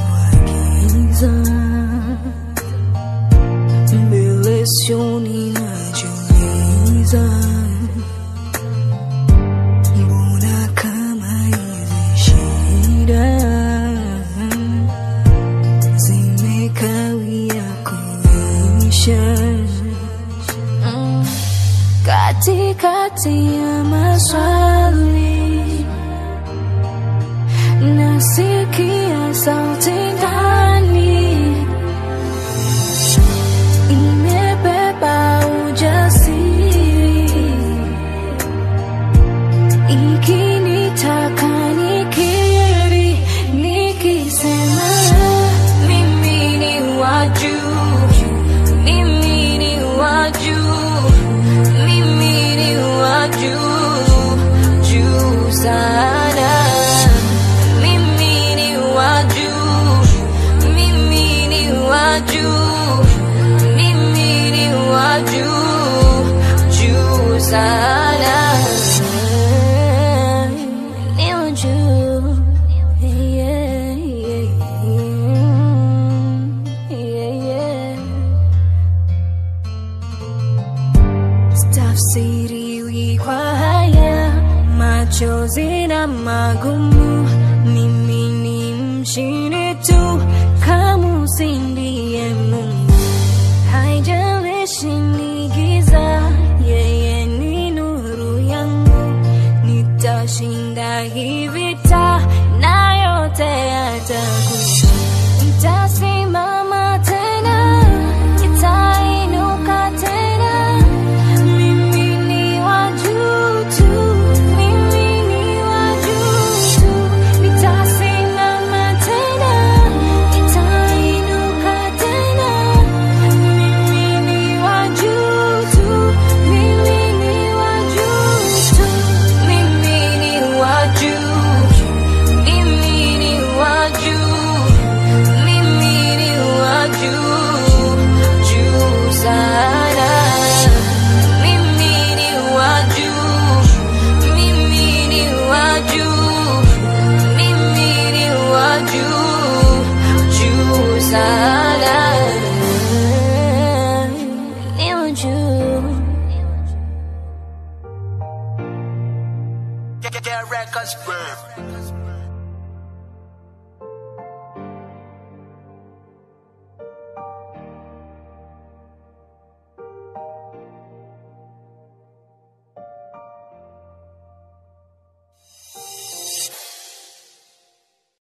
wa giza. Mbele sioni najiuliza, mbona kama hizi shida zimekawia kuisha. Katikati ya maswali nasikia sauti ndani, imebeba ujasiri, ikinitaka nikiri, nikisema mimi ni wa juu, mimi ni wa juu, mimi ni wa juu, juu sana. Mimi ni wa juu, mimi ni wa juu, mimi ni wa juu, juu sana. Ni wa juu, yeah, yeah, yeah. Tafsiriwi kwa haya machozi na magumu, mimi ni mshindi tu kama usindiye Mungu. Haijalishi ni giza, yeye ni nuru yangu. Nitashinda hii vita na yote yatakuisha. Nitasimama tena, nitainuka tena. Mimi ni wa juu tu, mimi ni wa juu tu. Nitasimama tena, nitainuka tena. Mimi ni wa juu tu, mimi ni wa juu tu. Mimi ni wa juu, mimi ni wa juu, mimi ni wa juu, juu sana. Mimi ni wa juu, mimi ni wa juu, mimi ni wa juu, juu sana.